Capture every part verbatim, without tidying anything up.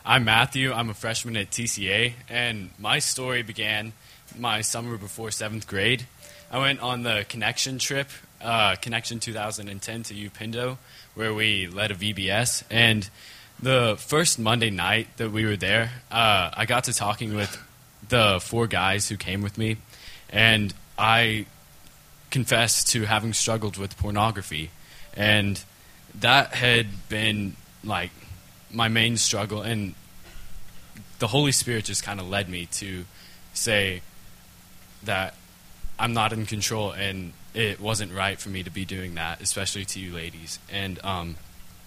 I'm Matthew. I'm a freshman at T C A, and my story began my summer before seventh grade. I went on the Connection trip, uh, Connection two thousand ten to UPindo, where we led a V B S. And the first Monday night that we were there, uh, I got to talking with the four guys who came with me, and I confessed to having struggled with pornography. And that had been, like, my main struggle, and the Holy Spirit just kind of led me to say that I'm not in control, and it wasn't right for me to be doing that, especially to you ladies. And um,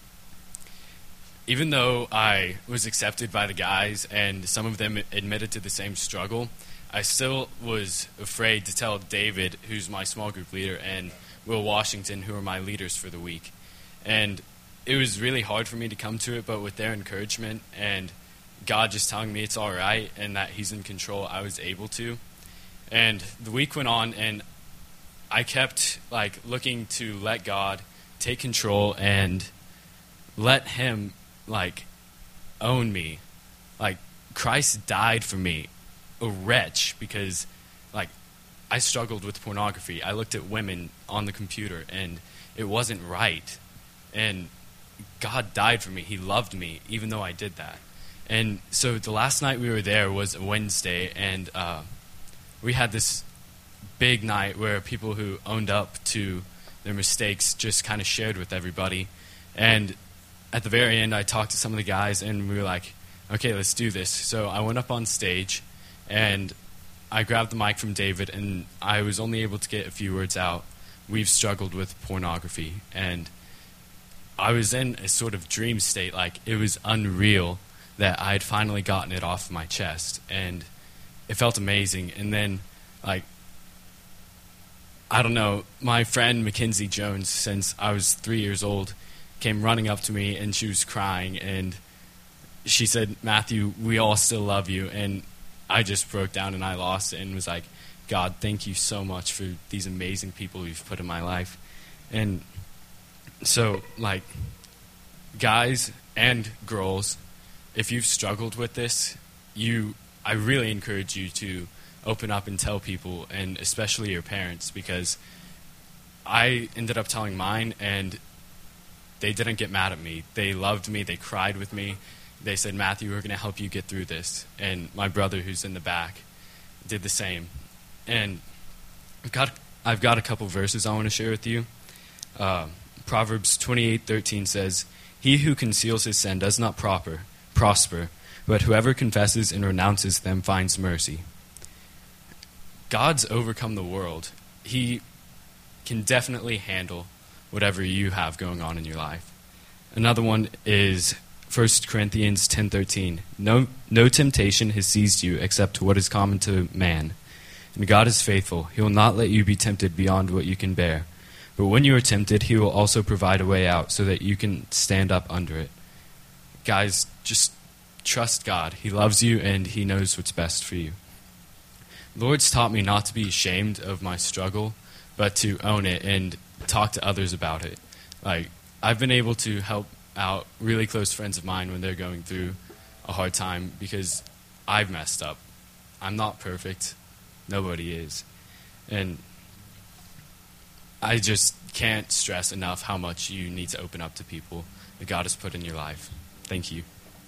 even though I was accepted by the guys, and some of them admitted to the same struggle, I still was afraid to tell David, who's my small group leader, and Will Washington, who are my leaders for the week. And it was really hard for me to come to it, but with their encouragement and God just telling me it's all right and that he's in control, I was able to. And the week went on, and I kept like looking to let God take control and let him like own me. Like, Christ died for me, a wretch, because like I struggled with pornography. I looked at women on the computer and it wasn't right. And God died for me. He loved me even though I did that. And so the last night we were there was a Wednesday, and uh, we had this big night where people who owned up to their mistakes just kind of shared with everybody. And at the very end, I talked to some of the guys, and we were like, okay, let's do this. So I went up on stage, and I grabbed the mic from David, and I was only able to get a few words out. We've struggled with pornography, and I was in a sort of dream state. Like, it was unreal that I had finally gotten it off my chest, and it felt amazing. And then, like, I don't know, my friend Mackenzie Jones, since I was three years old, came running up to me, and she was crying, and she said, Matthew, we all still love you. And I just broke down, and I lost it, and was like, God, thank you so much for these amazing people you've put in my life. And so, like, guys and girls, if you've struggled with this, you, I really encourage you to open up and tell people, and especially your parents, because I ended up telling mine, and they didn't get mad at me. They loved me. They cried with me. They said, Matthew, we're going to help you get through this. And my brother, who's in the back, did the same. And I've got, I've got a couple verses I want to share with you. Uh, Proverbs twenty-eight thirteen says, he who conceals his sin does not proper, prosper, but whoever confesses and renounces them finds mercy. God's overcome the world. He can definitely handle whatever you have going on in your life. Another one is First Corinthians ten thirteen. No, no temptation has seized you except what is common to man. And God is faithful. He will not let you be tempted beyond what you can bear. But when you are tempted, he will also provide a way out so that you can stand up under it. Guys, just trust God. He loves you, and he knows what's best for you. The Lord's taught me not to be ashamed of my struggle, but to own it and talk to others about it. Like, I've been able to help out really close friends of mine when they're going through a hard time because I've messed up. I'm not perfect. Nobody is. And I just can't stress enough how much you need to open up to people that God has put in your life. Thank you.